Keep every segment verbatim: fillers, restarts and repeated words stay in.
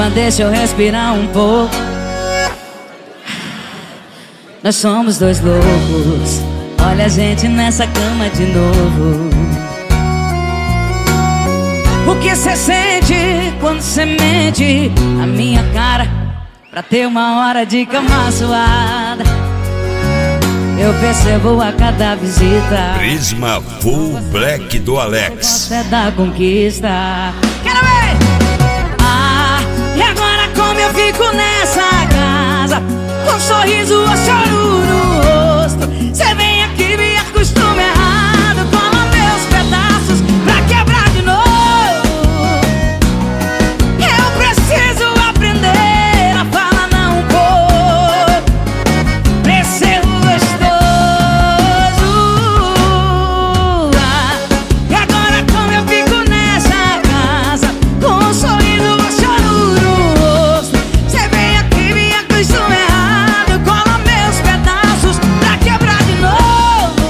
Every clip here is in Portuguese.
deixa eu respirar um pouco. Nós somos dois loucos, olha a gente nessa cama de novo. O que cê sente quando cê mente a minha cara pra ter uma hora de cama suada? Eu percebo a cada visita. Prisma Full Black do Alex. Você é da conquista. Quero ver! Ah, e agora como eu fico nessa casa, com um sorriso ou choro no rosto? Cê vem aqui, me acostuma errado, cola meus pedaços pra quebrar de novo. Eu preciso aprender a falar não um pouco pra esse erro gostoso. Ah, e agora como eu fico nessa casa, com um sorriso ou choro no rosto? Cê vem aqui, me acostuma errado, cola meus pedaços pra quebrar de novo.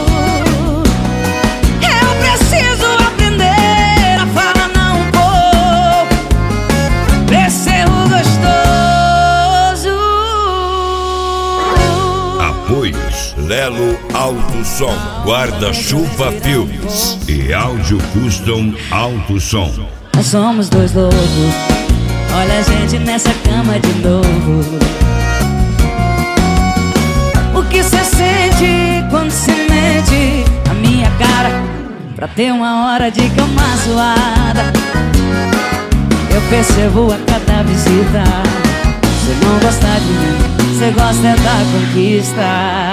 Eu preciso aprender a falar não um pouco pra esse erro gostoso. Apoios Lelo Alto Som, Guarda-Chuva Filmes e Áudio Custom Alto Som. Nós somos dois loucos, olha a gente nessa cama de novo. O que cê sente quando cê mente a minha cara pra ter uma hora de cama suada? Eu percebo a cada visita. Cê não gosta de mim, cê gosta é da conquista.